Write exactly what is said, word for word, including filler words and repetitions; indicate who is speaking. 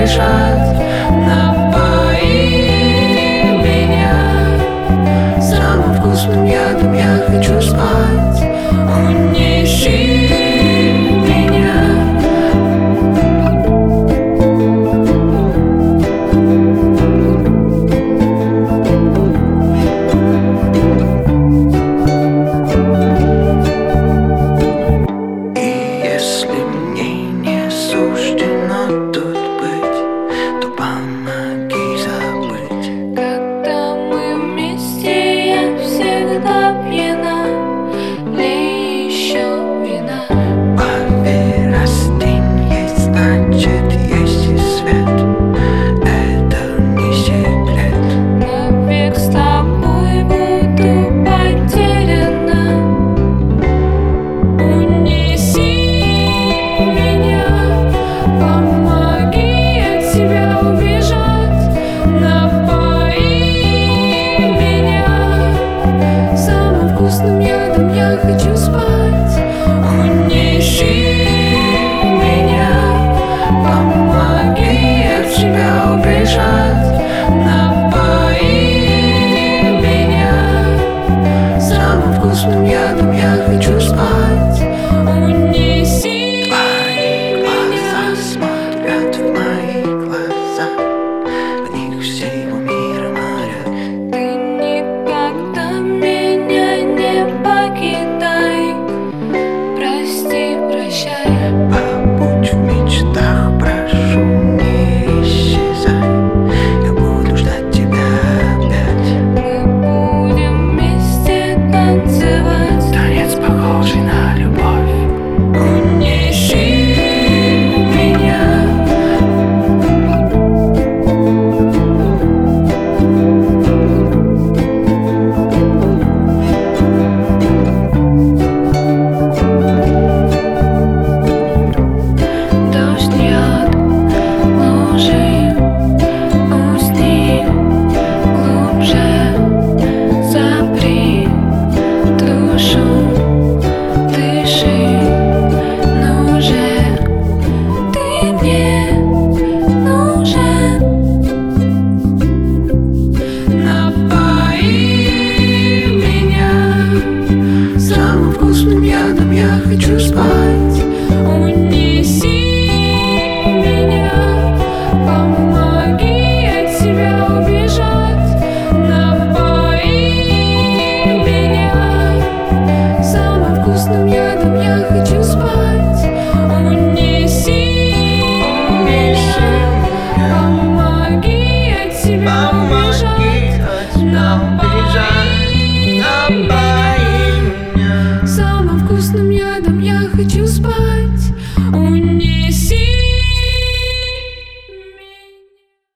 Speaker 1: убежать. Напои меня самым вкусным ядом, я хочу спать. Унеси ядом, я хочу спать. Унеси твои глаза смотрят в мои глаза, в них всего мира моря.
Speaker 2: Ты никогда меня не покидай, прости, прощай.
Speaker 1: Побудь в мечтах, прошу, не исчезай, я буду ждать тебя опять.
Speaker 2: Мы будем вместе танцевать,
Speaker 1: танец, похожий на любовь. Унеси меня
Speaker 2: дождь льет, лужи, усни глубже, запри душу, дыши, ну же, ты мне нужен.
Speaker 1: напои меня самым вкусным ядом, я хочу спать.
Speaker 2: Унеси